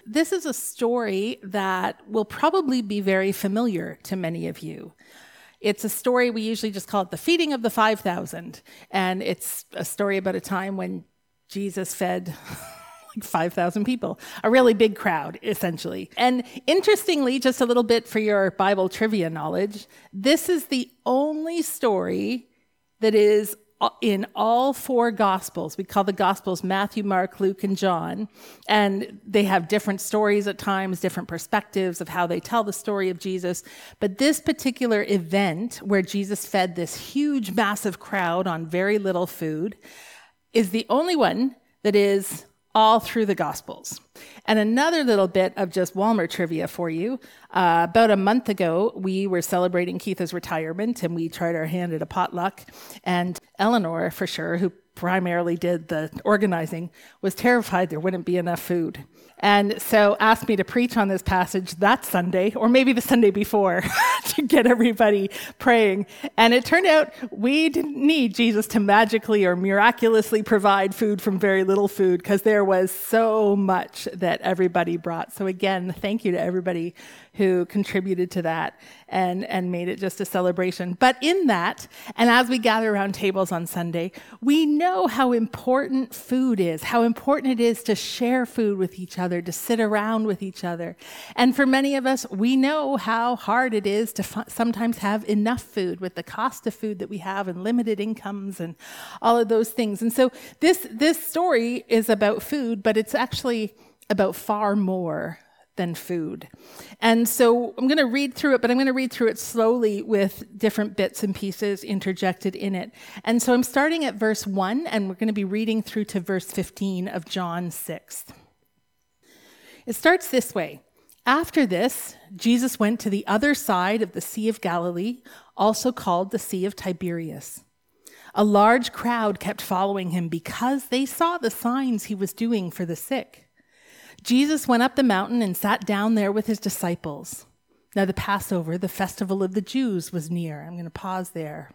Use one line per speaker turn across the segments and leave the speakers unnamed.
this is a story that will probably be very familiar to many of you. It's a story, we usually just call it the feeding of the 5,000. And it's a story about a time when Jesus fed 5,000 people, a really big crowd, essentially. And interestingly, just a little bit for your Bible trivia knowledge, this is the only story that is in all four Gospels. We call the Gospels Matthew, Mark, Luke, and John. And they have different stories at times, different perspectives of how they tell the story of Jesus. But this particular event where Jesus fed this huge, massive crowd on very little food is the only one that is all through the Gospels. And another little bit of just Walmer trivia for you. About a month ago, we were celebrating Keitha's retirement, and we tried our hand at a potluck. And Eleanor, for sure, who primarily did the organizing, was terrified there wouldn't be enough food. And so asked me to preach on this passage that Sunday, or maybe the Sunday before, to get everybody praying. And it turned out we didn't need Jesus to magically or miraculously provide food from very little food, because there was so much that everybody brought. So again, thank you to everybody who contributed to that and made it just a celebration. But in that, and as we gather around tables on Sunday, we know how important food is, how important it is to share food with each other, to sit around with each other. And for many of us, we know how hard it is to sometimes have enough food with the cost of food that we have and limited incomes and all of those things. And so this story is about food, but it's actually about far more than food. And so I'm going to read through it, but I'm going to read through it slowly with different bits and pieces interjected in it. And so I'm starting at verse 1, and we're going to be reading through to verse 15 of John 6. It starts this way. After this, Jesus went to the other side of the Sea of Galilee, also called the Sea of Tiberias. A large crowd kept following him because they saw the signs he was doing for the sick. Jesus went up the mountain and sat down there with his disciples. Now the Passover, the festival of the Jews, was near. I'm going to pause there.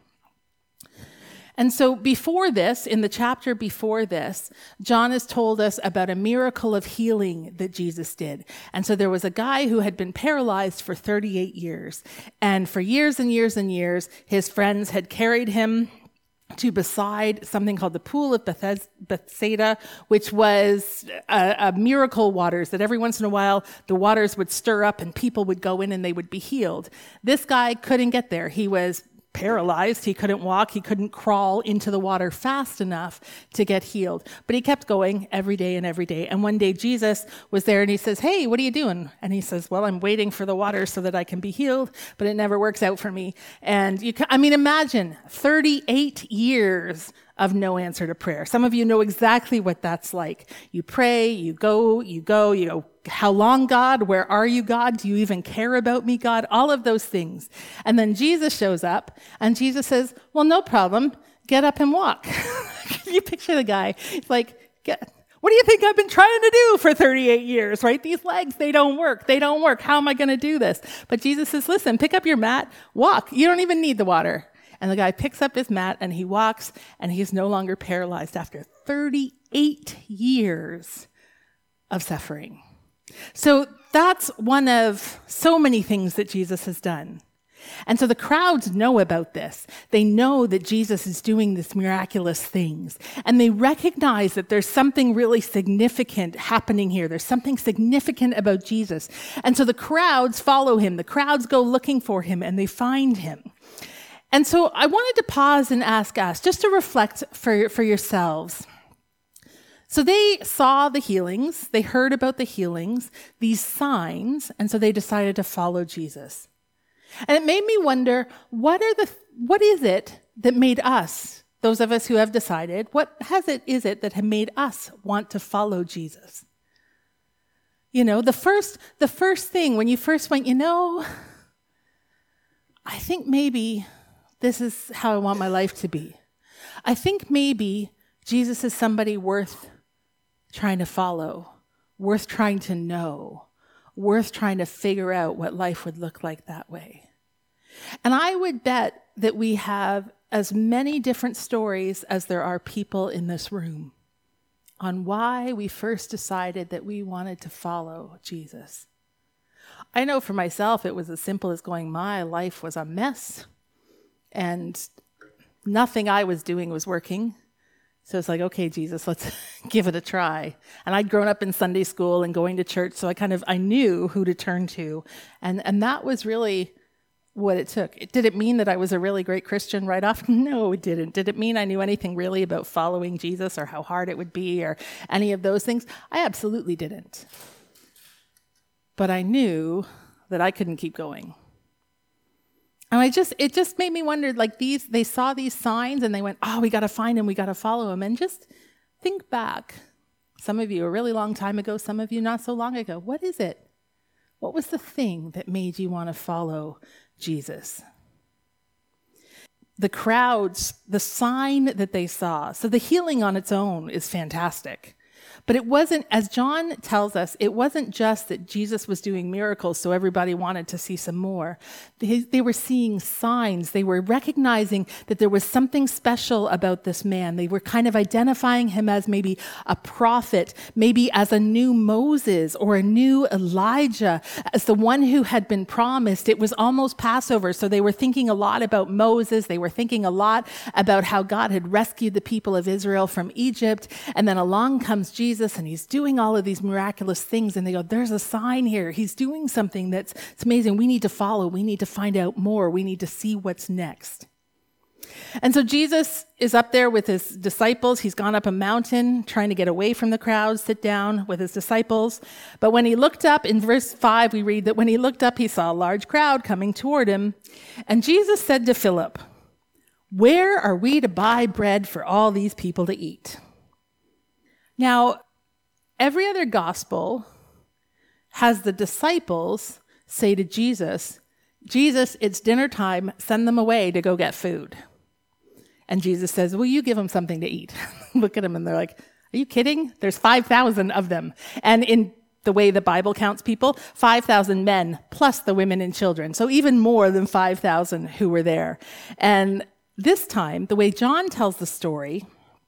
And so before this, in the chapter before this, John has told us about a miracle of healing that Jesus did. And so there was a guy who had been paralyzed for 38 years. And for years and years and years, his friends had carried him to beside something called the Pool of Bethsaida, which was a miracle waters that every once in a while the waters would stir up and people would go in and they would be healed. This guy couldn't get there. He was paralyzed. He couldn't walk. He couldn't crawl into the water fast enough to get healed. But he kept going every day and every day. And one day Jesus was there and he says, "Hey, what are you doing?" And he says, "Well, I'm waiting for the water so that I can be healed, but it never works out for me." And imagine 38 years of no answer to prayer. Some of you know exactly what that's like. You pray, you go, "How long, God? Where are you, God? Do you even care about me, God?" All of those things. And then Jesus shows up and Jesus says, "Well, no problem. Get up and walk." You picture the guy. He's like, "What do you think I've been trying to do for 38 years, right? These legs, they don't work. How am I going to do this?" But Jesus says, "Listen, pick up your mat, walk. You don't even need the water." And the guy picks up his mat and he walks and he's no longer paralyzed after 38 years of suffering. So that's one of so many things that Jesus has done. And so the crowds know about this. They know that Jesus is doing these miraculous things. And they recognize that there's something really significant happening here. There's something significant about Jesus. And so the crowds follow him. The crowds go looking for him and they find him. And so I wanted to pause and ask us, just to reflect for yourselves. So they saw the healings, they heard about the healings, these signs, and so they decided to follow Jesus. And it made me wonder, what is it that made us, those of us who have decided, is it that have made us want to follow Jesus? The first thing when you first went, I think maybe this is how I want my life to be. I think maybe Jesus is somebody worth trying to follow, worth trying to know, worth trying to figure out what life would look like that way. And I would bet that we have as many different stories as there are people in this room. on why we first decided that we wanted to follow Jesus. I know for myself, it was as simple as going, my life was a mess and nothing I was doing was working. So it's like, okay, Jesus, let's give it a try. And I'd grown up in Sunday school and going to church, so I knew who to turn to. And that was really what it took. Did it mean that I was a really great Christian right off? No, it didn't. Did it mean I knew anything really about following Jesus or how hard it would be or any of those things? I absolutely didn't. But I knew that I couldn't keep going. And it just made me wonder, like they saw these signs and they went, oh, we got to find him, we got to follow him. And just think back. Some of you a really long time ago, some of you not so long ago. What is it? What was the thing that made you want to follow Jesus? The crowds, the sign that they saw. So the healing on its own is fantastic. But it wasn't, as John tells us, it wasn't just that Jesus was doing miracles so everybody wanted to see some more. They were seeing signs. They were recognizing that there was something special about this man. They were kind of identifying him as maybe a prophet, maybe as a new Moses or a new Elijah, as the one who had been promised. It was almost Passover, so they were thinking a lot about Moses. They were thinking a lot about how God had rescued the people of Israel from Egypt. And then along comes Jesus, and he's doing all of these miraculous things, and they go, there's a sign here. He's doing something that's amazing. We need to follow. We need to find out more. We need to see what's next. And so Jesus is up there with his disciples. He's gone up a mountain trying to get away from the crowds, sit down with his disciples. But when he looked up, in verse 5, we read that when he looked up, he saw a large crowd coming toward him. And Jesus said to Philip, "Where are we to buy bread for all these people to eat?" Now, every other gospel has the disciples say to Jesus, "Jesus, it's dinner time. Send them away to go get food." And Jesus says, "Will you give them something to eat?" Look at them, and they're like, "Are you kidding? There's 5,000 of them." And in the way the Bible counts people, 5,000 men plus the women and children. So even more than 5,000 who were there. And this time, the way John tells the story,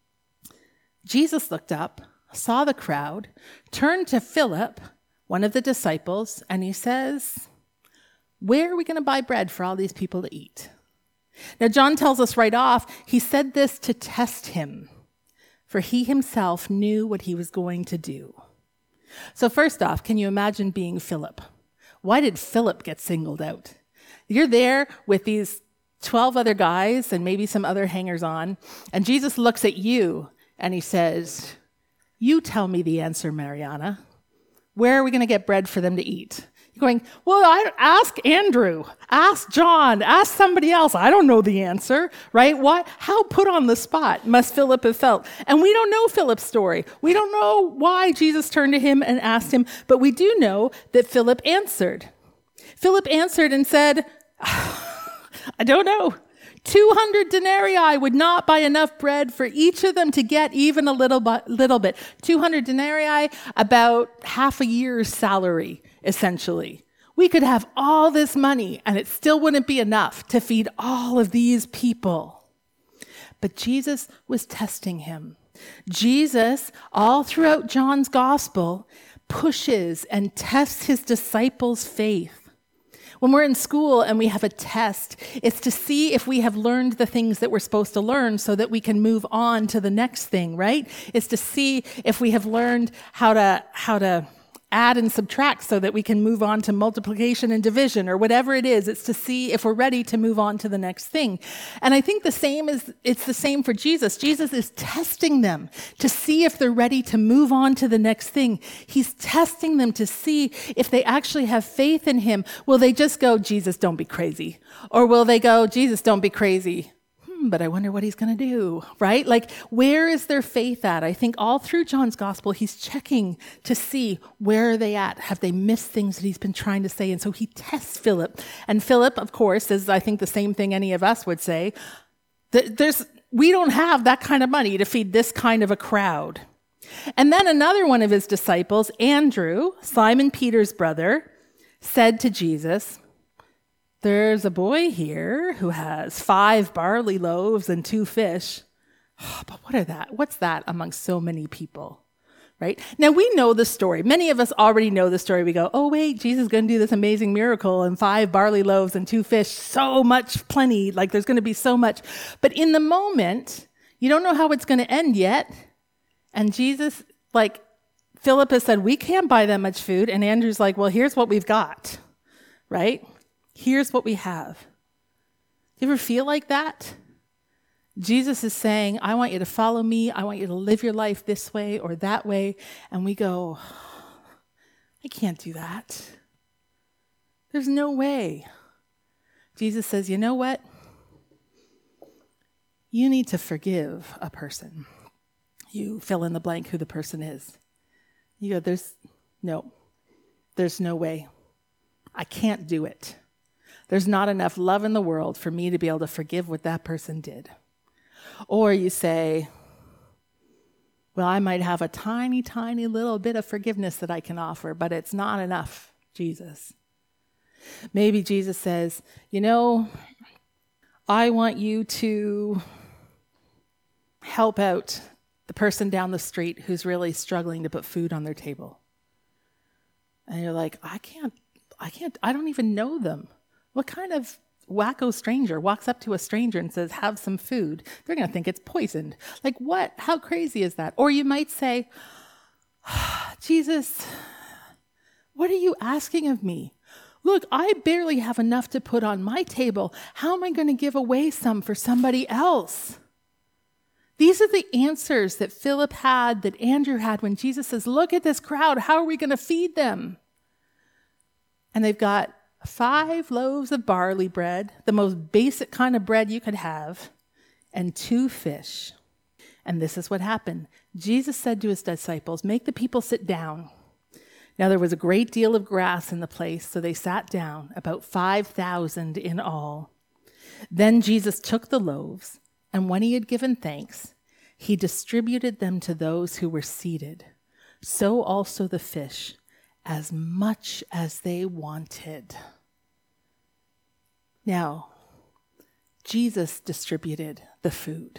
Jesus looked up, saw the crowd, turned to Philip, one of the disciples, and he says, "Where are we going to buy bread for all these people to eat?" Now, John tells us right off, he said this to test him, for he himself knew what he was going to do. So first off, can you imagine being Philip? Why did Philip get singled out? You're there with these 12 other guys and maybe some other hangers-on, and Jesus looks at you and he says, "You tell me the answer, Mariana. Where are we going to get bread for them to eat?" You're going, "Well, ask Andrew, ask John, ask somebody else. I don't know the answer," right? Why? How put on the spot must Philip have felt? And we don't know Philip's story. We don't know why Jesus turned to him and asked him, but we do know that Philip answered. Philip answered and said, "I don't know. 200 denarii would not buy enough bread for each of them to get even a little bit. 200 denarii, about half a year's salary, essentially. We could have all this money and it still wouldn't be enough to feed all of these people." But Jesus was testing him. Jesus, all throughout John's gospel, pushes and tests his disciples' faith. When we're in school and we have a test, it's to see if we have learned the things that we're supposed to learn so that we can move on to the next thing, right? It's to see if we have learned how to add and subtract so that we can move on to multiplication and division or whatever it is. It's to see if we're ready to move on to the next thing. And I think it's the same for Jesus. Jesus is testing them to see if they're ready to move on to the next thing. He's testing them to see if they actually have faith in him. Will they just go, "Jesus, don't be crazy"? Or will they go, "Jesus, don't be crazy, but I wonder what he's going to do," right? Like, where is their faith at? I think all through John's gospel, he's checking to see where are they at. Have they missed things that he's been trying to say? And so he tests Philip. And Philip, of course, is, I think, the same thing any of us would say. We don't have that kind of money to feed this kind of a crowd. And then another one of his disciples, Andrew, Simon Peter's brother, said to Jesus, "There's a boy here who has 5 barley loaves and 2 fish. But what's that amongst so many people?" right? Now, we know the story. Many of us already know the story. We go, oh, wait, Jesus is going to do this amazing miracle and 5 barley loaves and 2 fish, so much plenty, like there's going to be so much. But in the moment, you don't know how it's going to end yet. And Jesus, like, Philip has said, we can't buy that much food. And Andrew's like, well, here's what we've got, right? Here's what we have. Do you ever feel like that? Jesus is saying, I want you to follow me. I want you to live your life this way or that way. And we go, I can't do that. There's no way. Jesus says, you know what? You need to forgive a person. You fill in the blank who the person is. You go, there's no way. I can't do it. There's not enough love in the world for me to be able to forgive what that person did. Or you say, well, I might have a tiny, tiny little bit of forgiveness that I can offer, but it's not enough, Jesus. Maybe Jesus says, I want you to help out the person down the street who's really struggling to put food on their table. And you're like, I don't even know them. What kind of wacko stranger walks up to a stranger and says, have some food? They're going to think it's poisoned. Like what? How crazy is that? Or you might say, Jesus, what are you asking of me? Look, I barely have enough to put on my table. How am I going to give away some for somebody else? These are the answers that Philip had, that Andrew had when Jesus says, look at this crowd. How are we going to feed them? And they've got 5 loaves of barley bread, the most basic kind of bread you could have, and 2 fish. And this is what happened. Jesus said to his disciples, make the people sit down. Now there was a great deal of grass in the place, so they sat down, about 5,000 in all. Then Jesus took the loaves, and when he had given thanks, he distributed them to those who were seated. So also the fish, as much as they wanted. Now, Jesus distributed the food.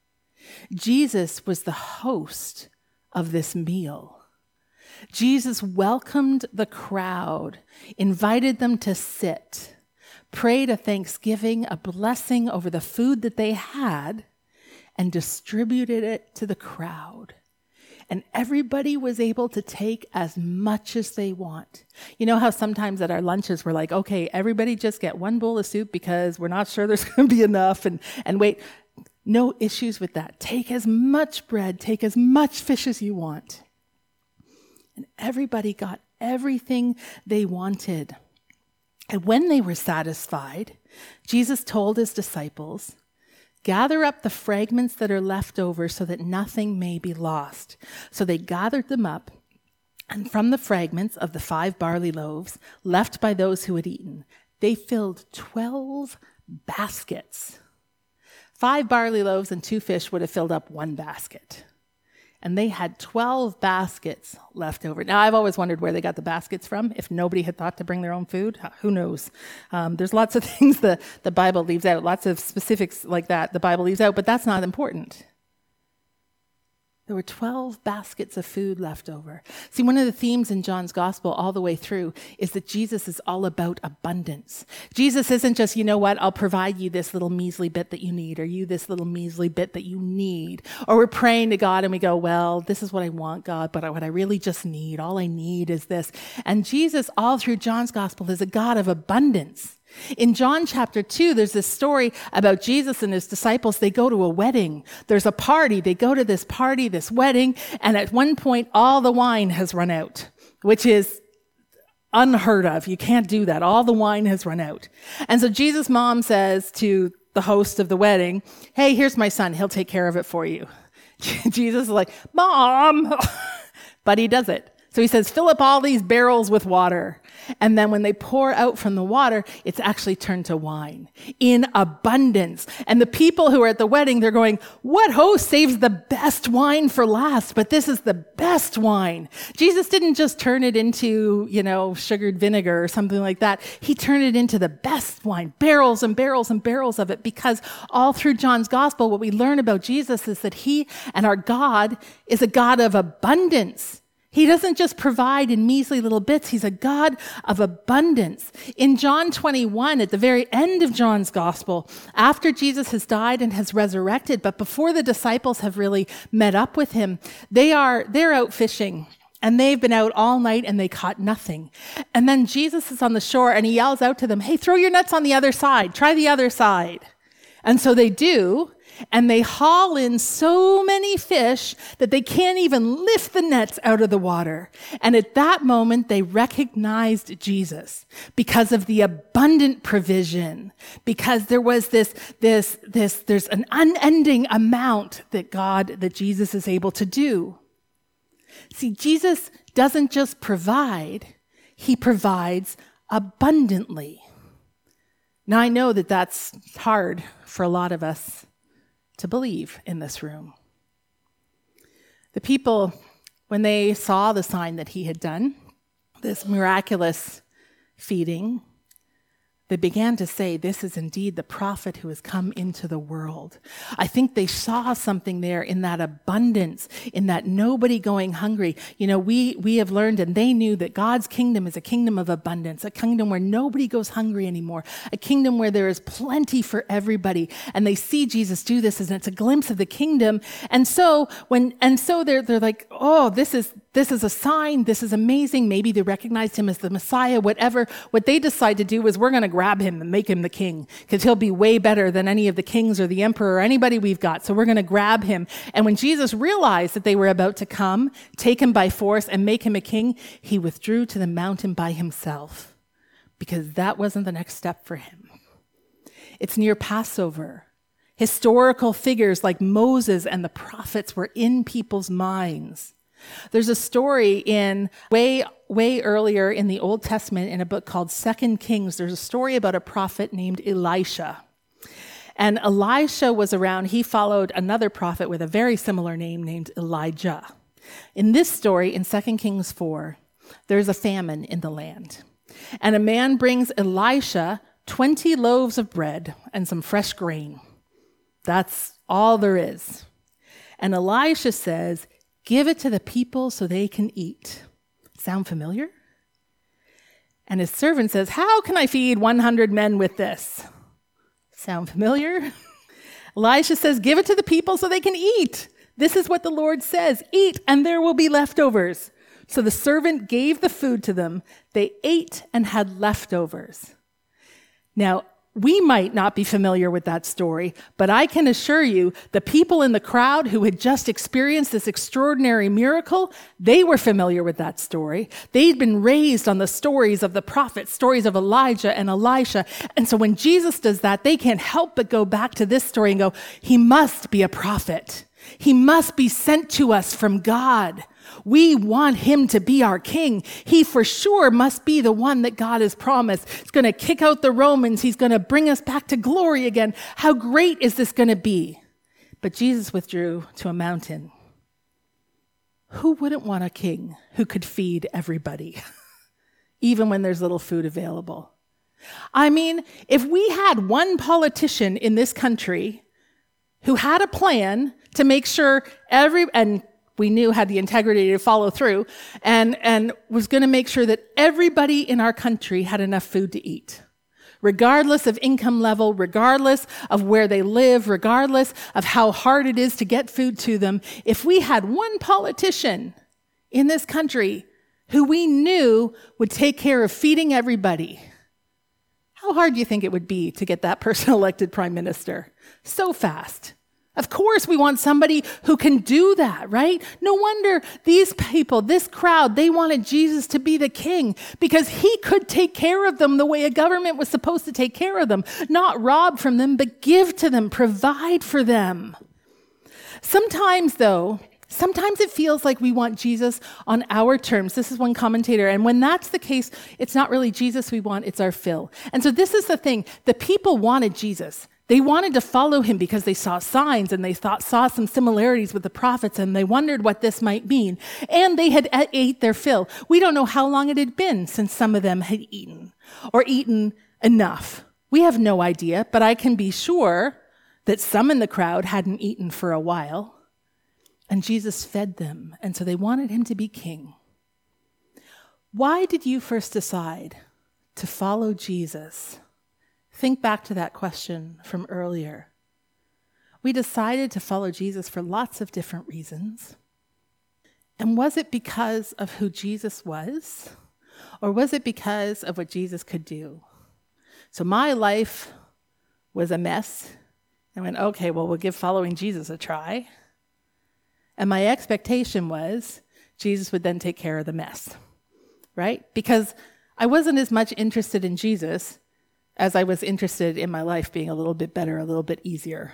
Jesus was the host of this meal. Jesus welcomed the crowd, invited them to sit, prayed a thanksgiving, a blessing over the food that they had, and distributed it to the crowd. And everybody was able to take as much as they want. You know how sometimes at our lunches we're like, okay, everybody just get 1 bowl of soup because we're not sure there's going to be enough. And wait, no issues with that. Take as much bread, take as much fish as you want. And everybody got everything they wanted. And when they were satisfied, Jesus told his disciples, gather up the fragments that are left over so that nothing may be lost. So they gathered them up, and from the fragments of the 5 barley loaves left by those who had eaten, they filled 12 baskets. 5 barley loaves and 2 fish would have filled up 1 basket. And they had 12 baskets left over. Now, I've always wondered where they got the baskets from. If nobody had thought to bring their own food, who knows? There's lots of things the Bible leaves out, lots of specifics like that the Bible leaves out, but that's not important. There were 12 baskets of food left over. See, one of the themes in John's gospel all the way through is that Jesus is all about abundance. Jesus isn't just, you know what, I'll provide you this little measly bit that you need, or you this little measly bit that you need. Or we're praying to God and we go, well, this is what I want, God, but what I really just need, all I need is this. And Jesus, all through John's gospel, is a God of abundance. In John chapter 2, there's this story about Jesus and his disciples. They go to a wedding. There's a party. They go to this party, this wedding, and at one point, all the wine has run out, which is unheard of. You can't do that. All the wine has run out. And so Jesus' mom says to the host of the wedding, hey, here's my son. He'll take care of it for you. Jesus is like, Mom! But he does it. So he says, fill up all these barrels with water. And then when they pour out from the water, it's actually turned to wine in abundance. And the people who are at the wedding, they're going, what host saves the best wine for last? But this is the best wine. Jesus didn't just turn it into, sugared vinegar or something like that. He turned it into the best wine, barrels and barrels and barrels of it, because all through John's gospel, what we learn about Jesus is that he and our God is a God of abundance. He doesn't just provide in measly little bits. He's a God of abundance. In John 21, at the very end of John's gospel, after Jesus has died and has resurrected, but before the disciples have really met up with him, they're out fishing. And they've been out all night and they caught nothing. And then Jesus is on the shore and he yells out to them, hey, throw your nets on the other side. Try the other side. And so they do. And they haul in so many fish that they can't even lift the nets out of the water. And at that moment, they recognized Jesus because of the abundant provision, because there was there's an unending amount that Jesus is able to do. See, Jesus doesn't just provide, he provides abundantly. Now, I know that that's hard for a lot of us to believe in this room. The people, when they saw the sign that he had done, this miraculous feeding, they began to say, this is indeed the prophet who has come into the world. I think they saw something there in that abundance, in that nobody going hungry. We have learned, and they knew, that God's kingdom is a kingdom of abundance, a kingdom where nobody goes hungry anymore, a kingdom where there is plenty for everybody. And they see Jesus do this, and it's a glimpse of the kingdom. And so they're like, oh, this is a sign. This is amazing. Maybe they recognized him as the Messiah, whatever. What they decide to do is, we're going to grab him and make him the king, because he'll be way better than any of the kings or the emperor or anybody we've got. So we're going to grab him. And when Jesus realized that they were about to come, take him by force and make him a king, he withdrew to the mountain by himself, because that wasn't the next step for him. It's near Passover. Historical figures like Moses and the prophets were in people's minds. There's a story in way earlier in the Old Testament in a book called 2 Kings. There's a story about a prophet named Elisha. And Elisha was around. He followed another prophet with a very similar name named Elijah. In this story, in 2 Kings 4, there's a famine in the land. And a man brings Elisha 20 loaves of bread and some fresh grain. That's all there is. And Elisha says, give it to the people so they can eat. Sound familiar? And his servant says, how can I feed 100 men with this? Sound familiar? Elisha says, give it to the people so they can eat. This is what the Lord says, eat and there will be leftovers. So the servant gave the food to them. They ate and had leftovers. Now, we might not be familiar with that story, but I can assure you the people in the crowd who had just experienced this extraordinary miracle, they were familiar with that story. They'd been raised on the stories of the prophets, stories of Elijah and Elisha. And so when Jesus does that, they can't help but go back to this story and go, he must be a prophet. He must be sent to us from God. We want him to be our king. He for sure must be the one that God has promised. He's going to kick out the Romans. He's going to bring us back to glory again. How great is this going to be? But Jesus withdrew to a mountain. Who wouldn't want a king who could feed everybody, even when there's little food available? I mean, if we had one politician in this country who had a plan to make sure and we knew had the integrity to follow through, and was going to make sure that everybody in our country had enough food to eat, regardless of income level, regardless of where they live, regardless of how hard it is to get food to them. If we had one politician in this country who we knew would take care of feeding everybody, how hard do you think it would be to get that person elected prime minister? So fast. Of course, we want somebody who can do that, right? No wonder these people, this crowd, they wanted Jesus to be the king because he could take care of them the way a government was supposed to take care of them. Not rob from them, but give to them, provide for them. Sometimes, though, Sometimes it feels like we want Jesus on our terms. This is one commentator. And when that's the case, it's not really Jesus we want, it's our fill. And so this is the thing. The people wanted Jesus. They wanted to follow him because they saw signs and they saw some similarities with the prophets, and they wondered what this might mean. And they had ate their fill. We don't know how long it had been since some of them had eaten or eaten enough. We have no idea, but I can be sure that some in the crowd hadn't eaten for a while. And Jesus fed them, and so they wanted him to be king. Why did you first decide to follow Jesus? Think back to that question from earlier. We decided to follow Jesus for lots of different reasons. And was it because of who Jesus was? Or was it because of what Jesus could do? So my life was a mess. I went, okay, well, we'll give following Jesus a try. And my expectation was Jesus would then take care of the mess, right? Because I wasn't as much interested in Jesus as I was interested in my life being a little bit better, a little bit easier.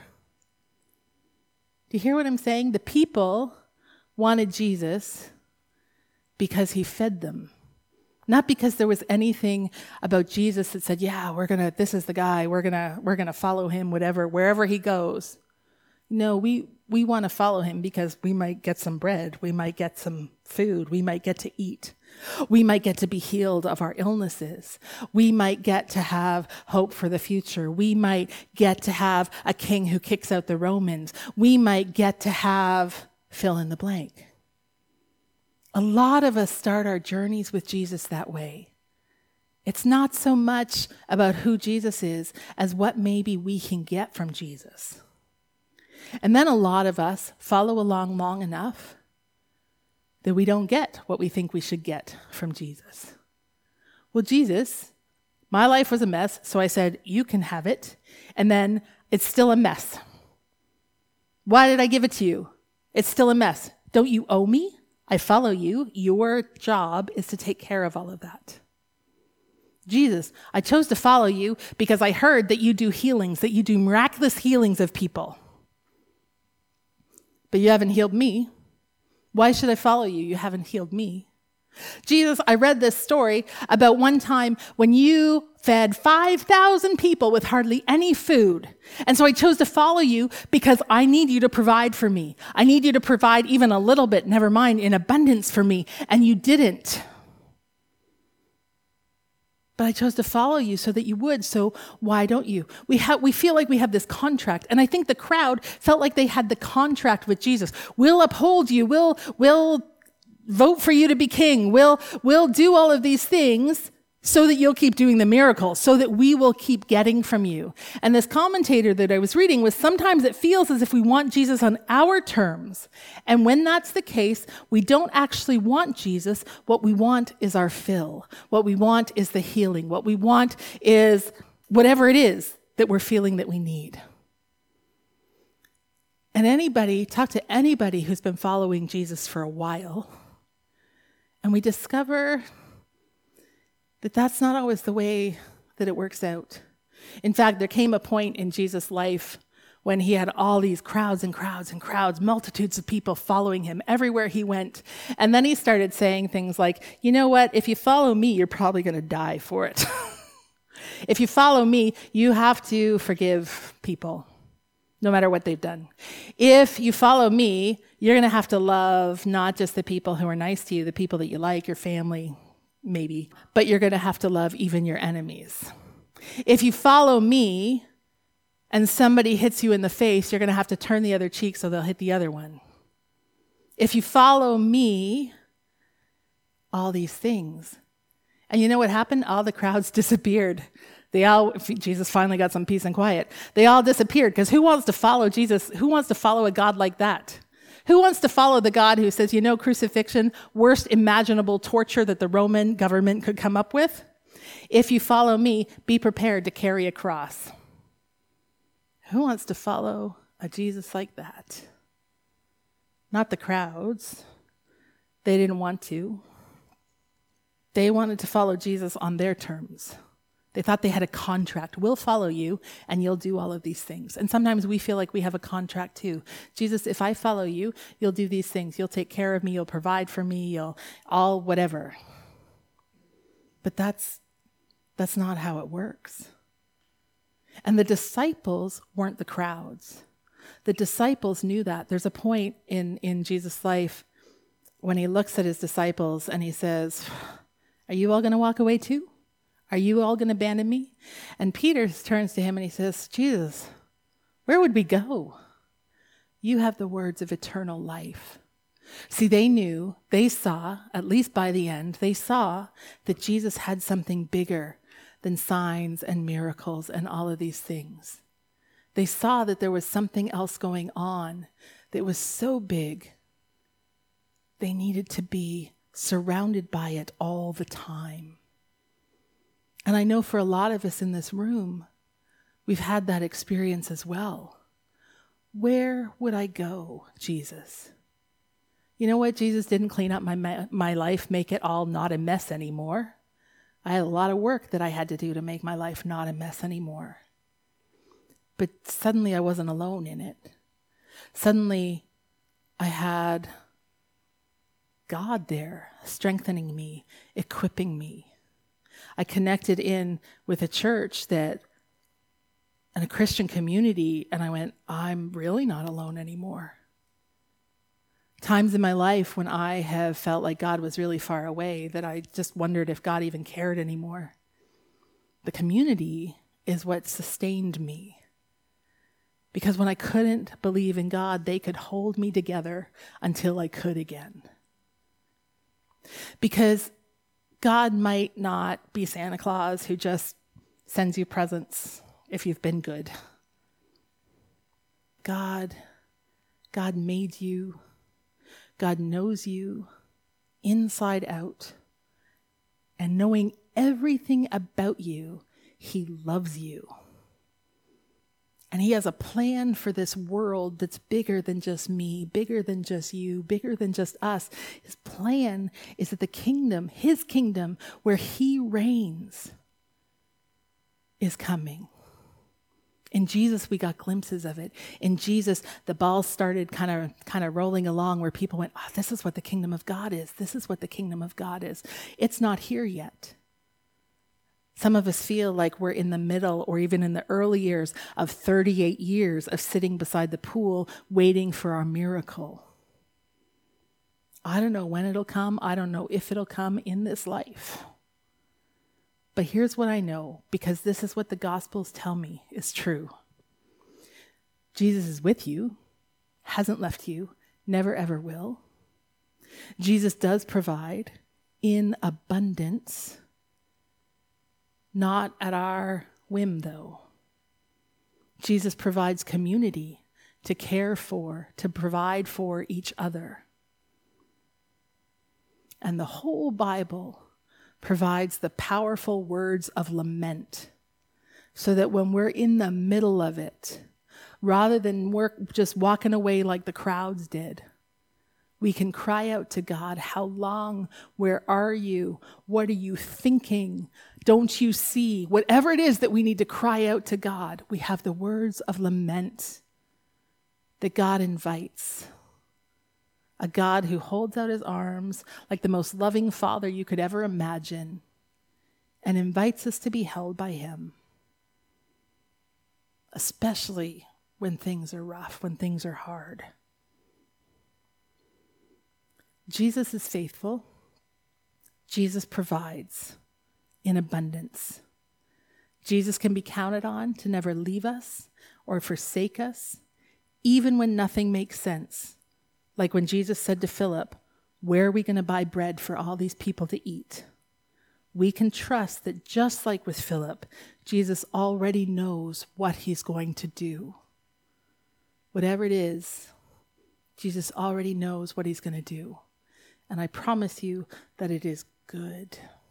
Do you hear what I'm saying? The people wanted Jesus because he fed them. Not because there was anything about Jesus that said, yeah, this is the guy, we're gonna follow him, whatever, wherever he goes. No, we want to follow him because we might get some bread, we might get some food, we might get to eat. We might get to be healed of our illnesses. We might get to have hope for the future. We might get to have a king who kicks out the Romans. We might get to have fill in the blank. A lot of us start our journeys with Jesus that way. It's not so much about who Jesus is as what maybe we can get from Jesus. And then a lot of us follow along long enough that we don't get what we think we should get from Jesus. Well, Jesus, my life was a mess, so I said, you can have it, and then it's still a mess. Why did I give it to you? It's still a mess. Don't you owe me? I follow you. Your job is to take care of all of that. Jesus, I chose to follow you because I heard that you do healings, that you do miraculous healings of people. But you haven't healed me. Why should I follow you? You haven't healed me. Jesus, I read this story about one time when you fed 5,000 people with hardly any food. And so I chose to follow you because I need you to provide for me. I need you to provide even a little bit, never mind, in abundance for me. And you didn't. But I chose to follow you so that you would, so why don't you? We feel like we have this contract, and I think the crowd felt like they had the contract with Jesus. We'll uphold you, we'll vote for you to be king, we'll do all of these things so that you'll keep doing the miracles, so that we will keep getting from you. And this commentator that I was reading was sometimes it feels as if we want Jesus on our terms. And when that's the case, we don't actually want Jesus. What we want is our fill. What we want is the healing. What we want is whatever it is that we're feeling that we need. And talk to anybody who's been following Jesus for a while, and we discover that that's not always the way that it works out. In fact, there came a point in Jesus' life when he had all these crowds and crowds and crowds, multitudes of people following him everywhere he went. And then he started saying things like, you know what, if you follow me, you're probably going to die for it. If you follow me, you have to forgive people, no matter what they've done. If you follow me, you're going to have to love not just the people who are nice to you, the people that you like, your family, maybe, but you're going to have to love even your enemies. If you follow me and somebody hits you in the face, you're going to have to turn the other cheek so they'll hit the other one. If you follow me, all these things. And you know what happened? All the crowds disappeared. Jesus finally got some peace and quiet. They all disappeared because who wants to follow Jesus? Who wants to follow a God like that? Who wants to follow the God who says, crucifixion, worst imaginable torture that the Roman government could come up with? If you follow me, be prepared to carry a cross. Who wants to follow a Jesus like that? Not the crowds. They didn't want to. They wanted to follow Jesus on their terms, They thought they had a contract. We'll follow you and you'll do all of these things. And sometimes we feel like we have a contract too. Jesus, if I follow you, you'll do these things. You'll take care of me. You'll provide for me. You'll all whatever. But that's not how it works. And the disciples weren't the crowds. The disciples knew that. There's a point in Jesus' life when he looks at his disciples and he says, are you all going to walk away too? Are you all going to abandon me? And Peter turns to him and he says, Jesus, where would we go? You have the words of eternal life. See, they saw, at least by the end, they saw that Jesus had something bigger than signs and miracles and all of these things. They saw that there was something else going on that was so big, they needed to be surrounded by it all the time. And I know for a lot of us in this room, we've had that experience as well. Where would I go, Jesus? You know what? Jesus didn't clean up my life, make it all not a mess anymore. I had a lot of work that I had to do to make my life not a mess anymore. But suddenly I wasn't alone in it. Suddenly I had God there, strengthening me, equipping me. I connected in with a church and a Christian community, and I went, I'm really not alone anymore. Times in my life when I have felt like God was really far away, that I just wondered if God even cared anymore. The community is what sustained me. Because when I couldn't believe in God, they could hold me together until I could again. Because God might not be Santa Claus who just sends you presents if you've been good. God made you. God knows you inside out. And knowing everything about you, he loves you. And he has a plan for this world that's bigger than just me, bigger than just you, bigger than just us. His plan is that the kingdom, his kingdom, where he reigns, is coming. In Jesus, we got glimpses of it. In Jesus, the ball started kind of rolling along where people went, oh, this is what the kingdom of God is. This is what the kingdom of God is. It's not here yet. Some of us feel like we're in the middle or even in the early years of 38 years of sitting beside the pool waiting for our miracle. I don't know when it'll come. I don't know if it'll come in this life. But here's what I know, because this is what the Gospels tell me is true. Jesus is with you, hasn't left you, never ever will. Jesus does provide in abundance. Not at our whim, though. Jesus provides community to care for, to provide for each other. And the whole Bible provides the powerful words of lament so that when we're in the middle of it, rather than just walking away like the crowds did, we can cry out to God, how long? Where are you? What are you thinking? Don't you see? Whatever it is that we need to cry out to God, we have the words of lament that God invites. A God who holds out his arms like the most loving father you could ever imagine and invites us to be held by him, especially when things are rough, when things are hard. Jesus is faithful. Jesus provides in abundance. Jesus can be counted on to never leave us or forsake us, even when nothing makes sense. Like when Jesus said to Philip, where are we going to buy bread for all these people to eat? We can trust that just like with Philip, Jesus already knows what he's going to do. Whatever it is, Jesus already knows what he's going to do. And I promise you that it is good.